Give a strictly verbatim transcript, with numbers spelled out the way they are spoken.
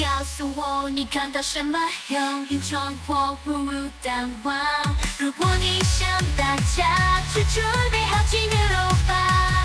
告诉我你看到什么？勇于闯祸，不如淡忘。如果你想打架，就准备好今日喽吧。